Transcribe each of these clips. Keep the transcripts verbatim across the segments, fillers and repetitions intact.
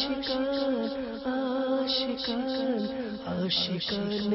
आशिकान आशिकान आशिकान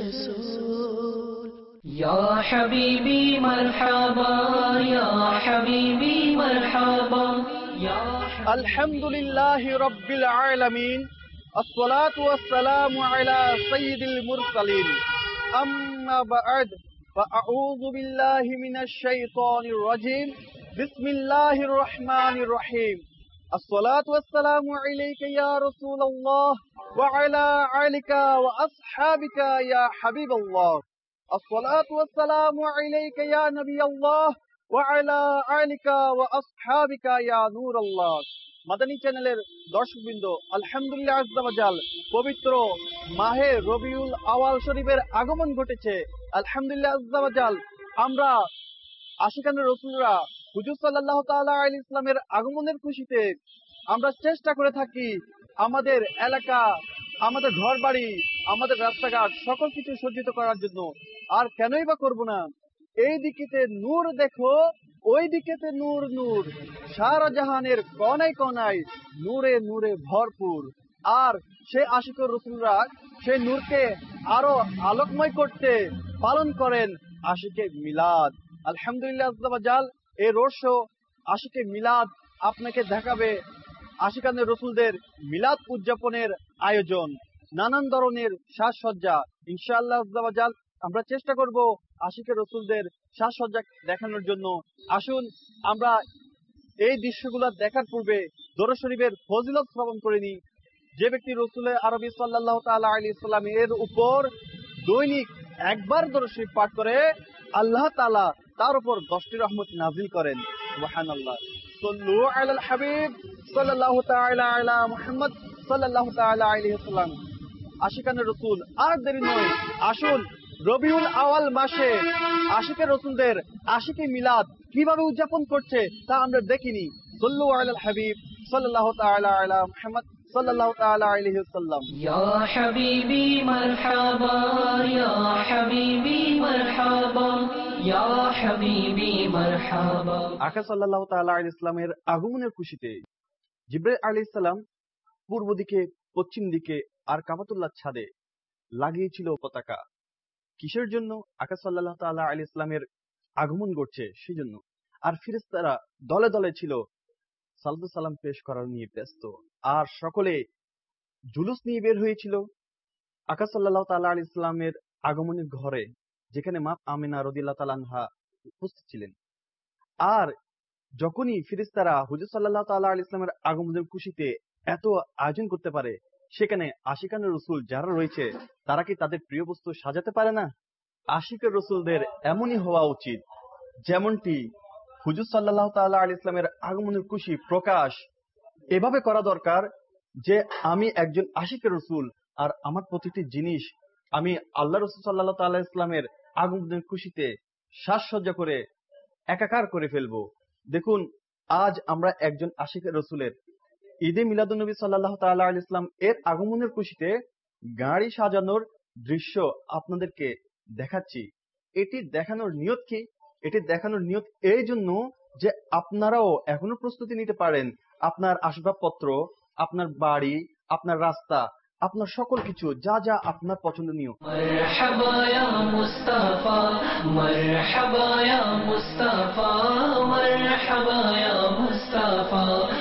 रसूल या हबीबी मरहबा या हबीबी मरहबा या अल्हम्दुलिल्लाहि रब्बिल आलमीन अस्सलातु वस्सलामु अला सय्यिदिल मुरसलीन अम्मा बअद फअऊज़ु बिल्लाहि मिनश शैतानिर रजीम बिस्मिल्लाहिर रहमानिर रहीम अस्सलातु वस्सलामु अलैका या रसूलल्लाह व अला आलिका व अस्हाबिका या हबीबल्लाह अस्सलातु वस्सलामु अलैका या नबियल्लाह व अला आलिका व अस्हाबिका या नूरल्लाह। মাদানী চ্যানেলের দর্শকবৃন্দ, আলহামদুলিল্লাহ আজ্জা ওয়া জাল পবিত্র মাহে রবিউল আওয়াল শরীফের আগমন ঘটেছে। আলহামদুলিল্লাহ আজ্জা ওয়া জাল আমরা আশিকানে রাসূলরা হুজুর সাল্লাল্লাহু তাআলা আলাইহি ইসলামের আগমনের খুশিতে আমরা চেষ্টা করে থাকি আমাদের এলাকা, আমাদের ঘর বাড়ি, আমাদের রাস্তাঘাট সকল কিছু সজ্জিত করার জন্য। আর কেনই বা করব না? এই দিকেতে নূর দেখো, ওই দিকেতে নূর নূর, সারা জাহানের কোনায় কোনায় নূরে নূরে ভরপুর। আর সেই আশিকুর রাসূলরা সেই নূরকে আরো আলোকময় করতে পালন করেন আশিকে মিলাদ। আলহামদুলিল্লাহ আজ্জা ওয়া জাল এই রোড শো আশিকে মিলাদ আপনাকে দেখাবে আশিকানে রসুলদের মিলাদ উদযাপনের আয়োজন, নানান ধরনের সাজসজ্জা। ইনশাআল্লাহ আজ্জা ওয়া জাল আমরা চেষ্টা করব আশিকে রসুলদের সাজসজ্জা দেখানোর জন্য। আসুন আমরা এই দৃশ্যগুলো দেখার পূর্বে দরুদ শরীফের ফজিলত শ্রবণ করে নিই। যে ব্যক্তি রসুল আরবি সাল্লাল্লাহু তাআলা আলাইহি সাল্লাম এর উপর দৈনিক একবার দরুদ শরীফ পাঠ করে আল্লাহ তাআলা তার উপর দশটি রহমত নাজিল করেন। সুবহানাল্লাহ। সাল্লু আলাল হাবিব সাল্লাল্লাহু তাআলা আলা মুহাম্মদ সাল্লাল্লাহু তাআলা আলাইহি সাল্লাম। আশিকানে রসুল আর দেরি নয়, আসুন রবিউল আওয়াল মাসে আশিকে রসুলদের আশিকে মিলাদ কিভাবে উদযাপন করছে তা আমরা দেখিনি। সাল্লু আলাল হাবিব সাল্লাল্লাহু তাআলা আলা মুহাম্মদ সাল্লাল্লাহু তাআলা আলাইহি ওয়াসাল্লাম। ইয়া হাবিবি মারহাবা ইয়া হাবিবি মারহাবা ইয়া হাবিবি মারহাবা। আকা সাল্লাল্লাহু তাআলা আলাইহি ইসলামের আগমনের খুশিতে জিবরাইল আলাইহিস সালাম পূর্ব দিকে, পশ্চিম দিকে আর কাবাতুল্লাহ ছাদে লাগিয়েছিল পতাকা। কিসের জন্য? আকা সাল্লাল্লাহু তাআলা আলাইহি ইসলামের আগমন ঘটছে সেজন্য। আর ফেরেশতারা দলে দলে ছিল সালাতু সালাম পেশ করার নিয়ে ব্যস্ত। আর সকলে জুলুস নিয়ে বের হয়েছিল আকা সাল্লাল্লাহু তাআলা আলাইহি ইসলামের আগমনের ঘরে, যেখানে মা আমিনা রাদিয়াল্লাহু তাআলা আনহা উপস্থিত ছিলেন। আর যখনই ফেরেশতারা হুজুর সাল্লাল্লাহু তাআলা আলাইহি ইসলামের আগমনের খুশিতে এত আয়োজন করতে পারে, সেখানে আশিকানে রসুল যারা রয়েছে তারা কি তাদের প্রিয় বস্তু সাজাতে পারে না? আশিকের রসুলদের এমনই হওয়া উচিত, যেমনটি হুজুর সাল্লাল্লাহু তাআলা আলাইহি ইসলামের আগমনের খুশি প্রকাশ এভাবে করা দরকার যে আমি একজন আশিকের রসুল আর আমার প্রতিটি জিনিস আমি আল্লাহ রসুল সাল্লাল্লাহু তাআলা আলাইহি ইসলামের আগমনের খুশিতে সাজসজ্জা করে একাকার করে ফেলবো। দেখুন, আজ আমরা একজন আশিকের রসুলের ঈদে মিলাদুন্নবী সাল্লাল্লাহু তাআলা আলাইহি ইসলাম এর আগমনের খুশিতে গাড়ি সাজানোর দৃশ্য আপনাদেরকে দেখাচ্ছি। এটি দেখানোর নিয়ত কি? এটি দেখানোর নিয়ত এই জন্য যে আপনারাও এখনো প্রস্তুতি নিতে পারেন আপনার আসবাবপত্র, আপনার বাড়ি, আপনার রাস্তা, আপনার সকল কিছু যা যা আপনার পছন্দনীয়। মারহাবা ইয়া মুস্তাফা মারহাবা ইয়া মুস্তাফা মারহাবা ইয়া মুস্তাফা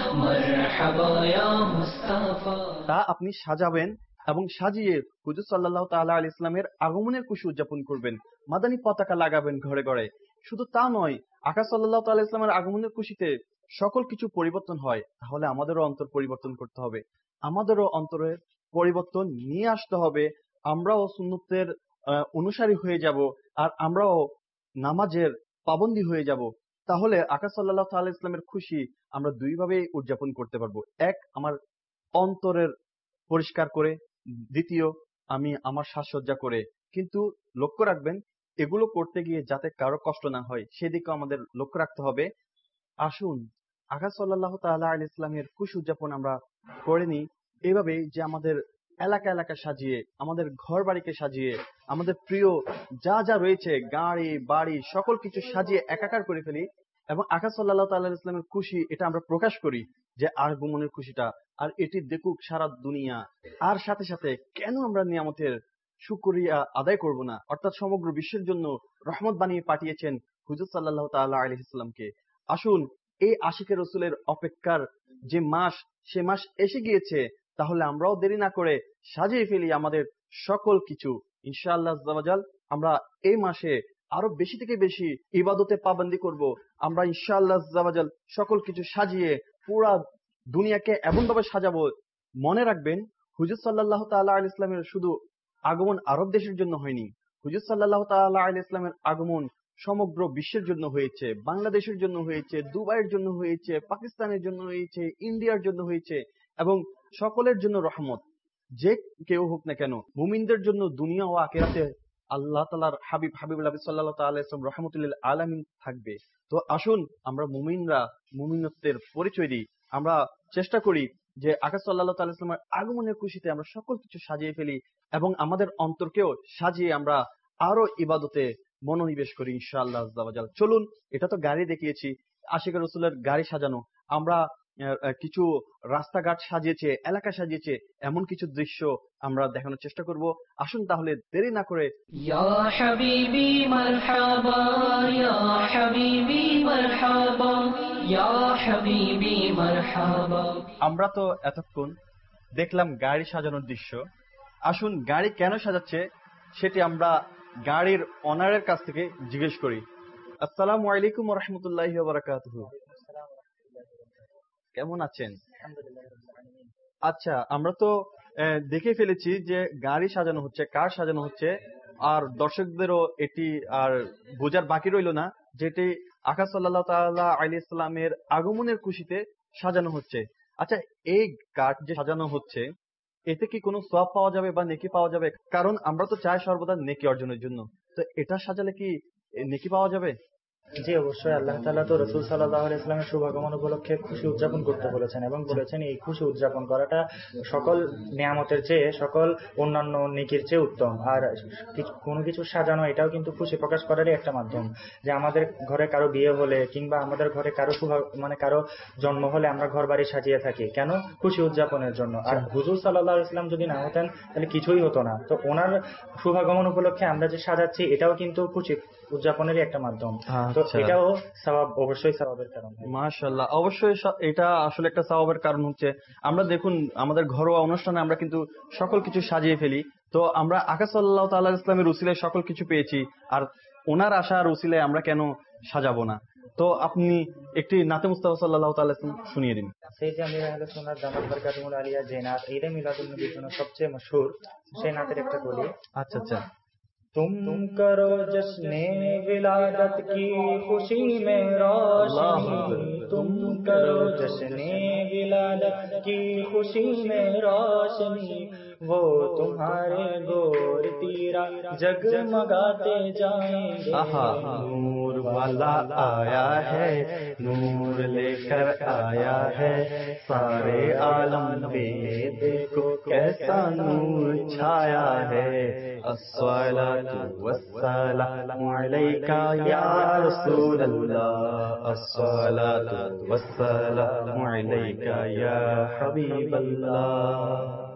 মারহাবা ইয়া মুস্তাফা তা আপনি সাজাবেন এবং সাজিয়ে হুজুর সাল্লাল্লাহু তাআলা আলাইহি ইসলামের আগমনের খুশি উদযাপন করবেন। মাদানী পতাকা লাগাবেন ঘরে ঘরে। শুধু তা নয়, আকা সাল্লাল্লাহু তাআলা ইসলামের আগমনের খুশিতে সকল কিছু পরিবর্তন হয়, তাহলে আমাদেরও অন্তর পরিবর্তন করতে হবে, আমাদেরও অন্তরের পরিবর্তন নিয়ে আসতে হবে। আমরাও সুন্নতের অনুসারী হয়ে যাব আর আমরাও নামাজের পাবন্দী হয়ে যাব। তাহলে আকা সাল্লাল্লাহু তাআলা ইসলামের খুশি আমরা দুইভাবে উদযাপন করতে পারবো। এক, আমার অন্তরের পরিষ্কার করে, দ্বিতীয় আমি আমার সাজসজ্জা করে। কিন্তু লক্ষ্য রাখবেন, এগুলো করতে গিয়ে যাতে কারো কষ্ট না হয় সেদিকে আমাদের লক্ষ্য রাখতে হবে। আসুন আকা সাল্লাল্লাহু তাআলা আলাইহি ইসলামের খুশি উদযাপন আমরা করে নিই এভাবে যে আমাদের এলাকা এলাকা সাজিয়ে, আমাদের ঘর বাড়িকে সাজিয়ে, আমাদের প্রিয় যা যা রয়েছে গাড়ি বাড়ি সকল কিছু সাজিয়ে একাকার করে ফেলি এবং আকা সাল্লাল্লাহু তাআলা আলাইহি ইসলামের খুশি এটা আমরা প্রকাশ করি যে আগমনের খুশিটা, আর এটি দেখুক সারা দুনিয়া। আর সাথে সাথে কেন আমরা নিয়ামতের শুকরিয়া আদায় করব না? অর্থাৎ সমগ্র বিশ্বের জন্য রহমত বানিয়ে পাঠিয়েছেন হুজুর সাল্লাল্লাহু তাআলা আলাইহি সাল্লামকে। আসুন এই আশিকের রসুলের অপেক্ষার যে মাস, সে মাস এসে গিয়েছে, তাহলে আমরাও দেরি না করে সাজিয়ে ফেলি আমাদের সকল কিছু। ইনশাআল্লাহ আজ্জা ওয়া জাল আমরা এই মাসে আরো বেশি থেকে বেশি ইবাদতে পাবন্দি করব। আমরা ইনশাআল্লাহ আজ্জা ওয়া জাল সকল কিছু সাজিয়ে পুরা দুনিয়াকে এমন ভাবে সাজাবো। মনে রাখবেন, হুজুর সাল্লাল্লাহু তাআলা আলাইহি ইসলামের শুধু আগমন আরব দেশের জন্য হয়নি, হুজুর সাল্লাল্লাহু তাআলা আলাইহি ইসলামের আগমন সমগ্র বিশ্বের জন্য হয়েছে, বাংলাদেশের জন্য হয়েছে, দুবাইয়ের জন্য হয়েছে, পাকিস্তানের জন্য হয়েছে, ইন্ডিয়ার জন্য হয়েছে, এবং সকলের জন্য রহমত। যে কেউ হোক না কেন, মুমিনদের জন্য দুনিয়া ও আখিরাতে আল্লাহ তাআলার হাবিব হাবিবুল্লাহ সাল্লাল্লাহু তাআলা আলাইহি ওয়াসাল্লাম রাহমাতুল লিল আলামিন থাকবে। তো আসুন আমরা মুমিনরা মুমিনত্বের পরিচয় দিই। আমরা চেষ্টা করি যে আকা সাল্লাল্লাহু তাআলা আলাইহি ওয়াসাল্লামের আগমনের খুশিতে আমরা সকল কিছু সাজিয়ে ফেলি এবং আমাদের অন্তরকেও সাজিয়ে আমরা আরো ইবাদতে মনোনিবেশ করি ইনশাআল্লাহ আজ্জা ওয়া জাল। চলুন, এটা তো গাড়ি দেখিয়েছি, আশিকের রাসূলের গাড়ি সাজানো। আমরা কিছু রাস্তাঘাট সাজিয়েছে, এলাকা সাজিয়েছে, এমন কিছু দৃশ্য আমরা দেখানোর চেষ্টা করব। আসুন তাহলে দেরি না করে ইয়া হাবিবি মারহাবা, ইয়া হাবিবি মারহাবা, ইয়া হাবিবি মারহাবা। আমরা তো এতক্ষণ দেখলাম গাড়ি সাজানোর দৃশ্য। আসুন গাড়ি কেন সাজাচ্ছে সেটি আমরা গাড়ির অনারের কাছ থেকে জিজ্ঞেস করি। আসসালামু আলাইকুম ওয়া রাহমাতুল্লাহি ওয়া বারাকাতুহু। কেমন আছেন? আচ্ছা, আমরা তো দেখে ফেলেছি যে গাড়ি সাজানো হচ্ছে, কার সাজানো হচ্ছে, আর দর্শকদেরও এটি আর বোঝার বাকি রইল না যেটি আকা সাল্লাল্লাহু তাআলা আলাইহি সাল্লামের আগমনের খুশিতে সাজানো হচ্ছে। আচ্ছা, এই কাঠ যে সাজানো হচ্ছে এতে কি কোনো সওয়াব পাওয়া যাবে বা নেকি পাওয়া যাবে? কারণ আমরা তো চাই সর্বদা নেকি অর্জনের জন্য, তো এটা সাজালে কি নেকি পাওয়া যাবে? জি অবশ্যই। আল্লাহ তাআলা তো রাসূল সাল্লাল্লাহু আলাইহি ওয়াসাল্লামের শুভাগমন উপলক্ষে খুশি উদযাপন করতে বলেছেন এবং বলেছেন এই খুশি উদযাপন করাটা সকল নিয়ামতের চেয়ে, সকল অন্যান্য নেকির চেয়ে উত্তম। আর কোনো কিছু সাজানো এটাও কিন্তু খুশি প্রকাশ করারই একটা মাধ্যম। যে আমাদের ঘরে কারো বিয়ে হলে কিংবা আমাদের ঘরে কারো শুভ মানে কারো জন্ম হলে আমরা ঘর বাড়ি সাজিয়ে থাকি কেন? খুশি উদযাপনের জন্য। আর হুজুর সাল্লাল্লাহু আলাইহি ওয়াসাল্লাম যদি না হতেন তাহলে কিছুই হতো না। তো ওনার শুভাগমন উপলক্ষে আমরা যে সাজাচ্ছি এটাও কিন্তু খুশি উদযাপনেরই একটা মাধ্যম। তো এটাও সওয়াব, অবশ্যই সওয়াবের কারণ। মাশাআল্লাহ, অবশ্যই এটা আসলে একটা সওয়াবের কারণ হচ্ছে আমরা দেখুন আমাদের ঘরোয়া অনুষ্ঠানে আমরা কিন্তু সকল কিছু সাজিয়ে ফেলি। তো আমরা আকা সাল্লাল্লাহু তাআলা আলাইহি ইসলামের উসিলায় সকল কিছু পেয়েছি, আর ওনার আশার উসিলায় আমরা কেন সাজাবো না? তো আপনি একটি নাতে মুস্তাফা সাল্লাল্লাহু তাআলা আলাইহি ওয়াসাল্লাম শুনিয়ে দিন। সেই যে আমির আহলে সুন্নাত দামাত বরকাতুল আলিয়া যে নাত ঈদে মিলাদুন নবীর জন্য সবচেয়ে মশহুর, সেই নাতের একটা কলি। আচ্ছা আচ্ছা। तुम करो जश्ने विलादत की खुशी में रोशनी, तुम करो जश्ने विलादत की खुशी में रोशनी, वो तुम्हारे गोर तीरा जगमगाते जाएंगे। नूर वाला आया है, नूर लेकर आया है, सारे आलम पे देखो कैसा नूर छाया है। अस्सलातु वस्सलामु अलैका या रसूल अल्लाह, अस्सलातु वस्सलामु अलैका या हबीब अल्लाह।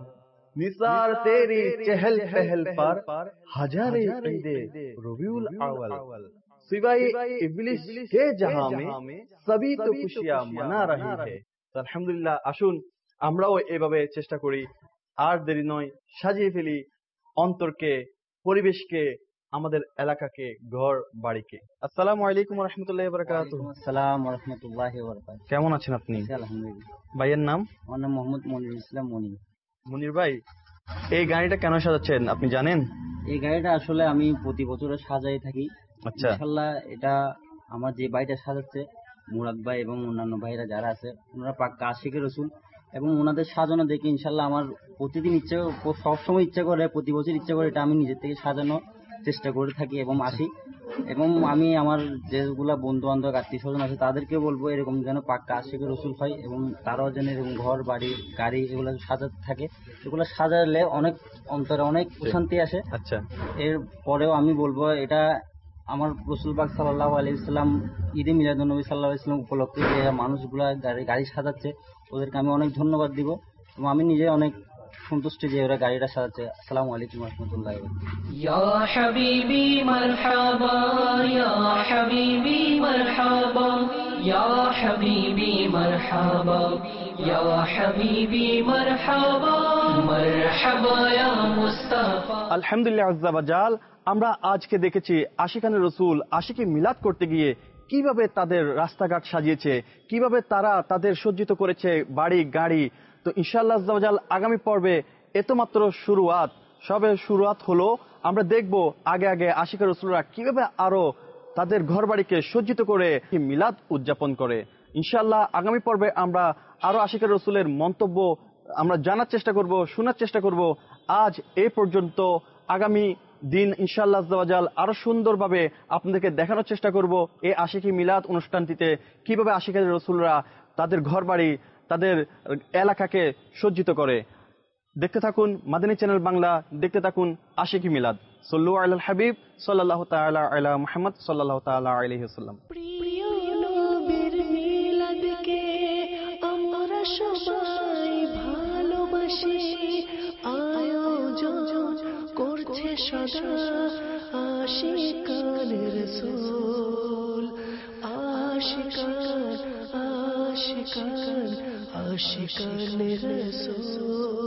निसार तेरी चहल पहल पर हजारे ईदे रबीउल अव्वल, सिवाय इब्लिस के जहां में सभी तो खुशियां मना रही है। तो আলহামদুলিল্লাহ, আসুন আমরাও এভাবে চেষ্টা করি, আর দেরি নয়, সাজিয়ে ফেলি অন্তরকে, পরিবেশকে, আমাদের এলাকাকে, ঘর বাড়িকে। আসসালামু আলাইকুম ওয়া রাহমাতুল্লাহি ওয়া বারাকাতুহু। আসসালামু ওয়া রাহমাতুল্লাহি ওয়া বারাকাতুহু। কেমন আছেন আপনি? আলহামদুলিল্লাহ। ভাইয়ের নাম? আমার নাম মোহাম্মদ মনির ইসলাম মনি। মনির ভাই, এই গাড়িটা কেন সাজাচ্ছেন আপনি জানেন? এই গাড়িটা আসলে আমি প্রতি বছর সাজাই থাকি। আচ্ছা। ইনশাআল্লাহ এটা আমার যে বাড়িটা সাজাচ্ছে মুরাদ ভাই এবং অন্যান্য ভাইরা যারা আছে ওনারা পাক্কা আশিকের রাসূল, এবং ওনাদের সাজানো দেখে ইনশাআল্লাহ আমার প্রতিদিন ইচ্ছা, সবসময় ইচ্ছা করে, প্রতি বছর ইচ্ছা করে এটা আমি নিজের থেকে সাজানো চেষ্টা করে থাকি এবং আসি। এবং আমি আমার যেগুলা বন্ধু বান্ধব আত্মীয় স্বজন আছে তাদেরকে বলবো এরকম যেন পাক্কা আশিকের রাসূল হয় এবং তারাও যেন এরকম ঘর বাড়ি গাড়ি এগুলো সাজাতে থাকে। এগুলো সাজালে অনেক অন্তরে অনেক প্রশান্তি আসে। আচ্ছা। এর পরেও আমি বলবো এটা আমার রসুলবাগ সাল্লাল্লাহু আলাইহি সাল্লাম ঈদে মিলাদুন্নবী সাল্লাল্লাহু আলাইহি সাল্লাম উপলক্ষে যে মানুষগুলা গাড়ি গাড়ি সাজাচ্ছে ওদেরকে আমি অনেক ধন্যবাদ দিব এবং আমি নিজে অনেক সন্তুষ্ট যে ওরা গাড়িটা সাজাচ্ছে। আসসালামু আলাইকুম ওয়া রাহমাতুল্লাহি ওয়া বারাকাতুহু। ইয়া হাবিবি মারহাবা ইয়া হাবিবি মারহাবা ইয়া হাবিবি মারহাবা ইয়া হাবিবি মারহাবা মারহাবা ইয়া মুস্তাফা। আলহামদুলিল্লাহ আজ্জা ওয়া জাল, আমরা আজকে দেখেছি আশিকানে রসুল আশিকে মিলাদ করতে গিয়ে কিভাবে তাদের রাস্তাঘাট সাজিয়েছে, কিভাবে তারা তাদের সজ্জিত করেছে বাড়ি গাড়ি। তো ইনশাআল্লাহ আজ্জা ওয়া জাল আগামী পর্বে এত মাত্র শুরুয়াত, সবে শুরুয়াত হলো। আমরা দেখব আগে আগে আশিকা রসুলরা কিভাবে আরো তাদের ঘর বাড়িকে সজ্জিত করে মিলাদ উদযাপন করে। ইনশাআল্লাহ আগামী পর্বে আমরা আরো আশিকা রসুলের মন্তব্য আমরা জানার চেষ্টা করব, শোনার চেষ্টা করব। আজ এই পর্যন্ত, আগামী দিন ইনশাআল্লাহ আজ্জা ওয়া জাল আরো সুন্দরভাবে আপনাদেরকে দেখানোর চেষ্টা করব এই আশিকি মিলাদ অনুষ্ঠানটিতে কিভাবে আশিকা রসুলরা তাদের ঘর বাড়ি তাদের এলাকাকে সজ্জিত করে। দেখতে থাকুন মাদানী চ্যানেল বাংলা, দেখতে থাকুন আশিকি মিলাদ। সাল্লু আলাল হাবিব সাল্লাল্লাহু তাআলা আলা মুহাম্মদ সাল্লাল্লাহু তাআলা আলাইহি ওয়াসাল্লাম। প্রিয় নবীর মিলাদকে আমরা সবাই ভালোবাসি, আয়োজন করছে সদা আশিকানে রাসূল। আশিকান আশিকান আশিকানে রাসূল।